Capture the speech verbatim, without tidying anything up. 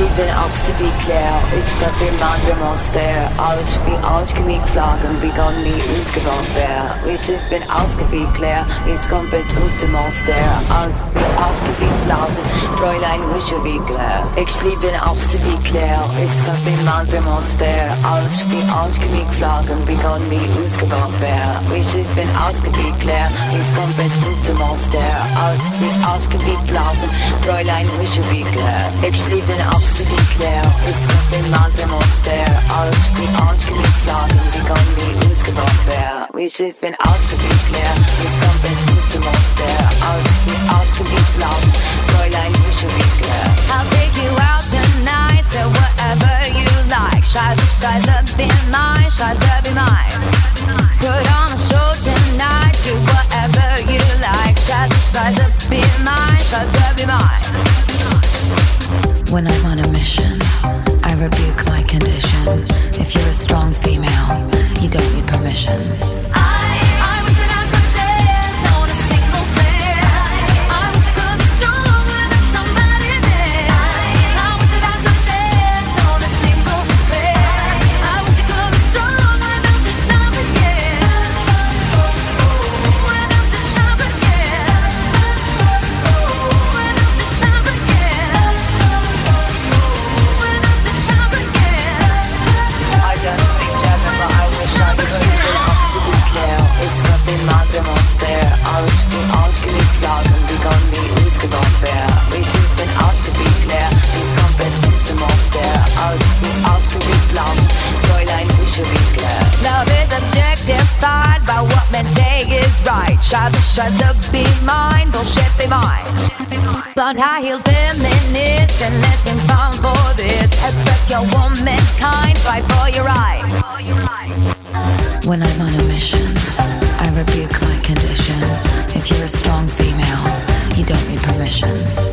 liebe den Angst zu be clair. Ist grad wie man wir monster. Alles wie ausgemiegt Flaggen, wie gar nie ausgebaut wär. Ich bin ausgebiegt clair. Ist komplett aus dem Monster. Alles wie ausgebiegt Blasen. Fräulein, wisch wie clair. Ich liebe den Angst zu be clair. Ist grad wie man wir monster. Alles wie ausgemiegt Flaggen, wie gar nie ausgebaut wär. Ich bin ausgebiegt clair. Ist komplett aus dem Monster. Alles wie ausgebiegt Blasen. Fräulein, wisch wie clair. Ich liebe den Angst zu be clair. Ist grad wie man wir monster. Alles wie ausgebiegt Flaggen, wie gar nie ausgebaut wär. Ich bin ausgebiegt clair. Ist komplett aus dem Monster. Alles wie ausgebiegt Blasen. Fräulein, wisch wie clair. I'll take you out tonight, so whatever you like. Scheiße, scheiße, be mine, scheiße, be mine. Put on a show tonight, do whatever you like. Scheiße, scheiße, be mine, scheiße, be mine. When I'm on a mission, I rebuke my condition. If you're a strong female, you don't need permission. Scheiße, scheiße, be mine, bullshit, be mine. But high-heeled feminist and let's think fun for this. Express your womankind, fight for your right. When I'm on a mission, I rebuke my condition. If you're a strong female, you don't need permission.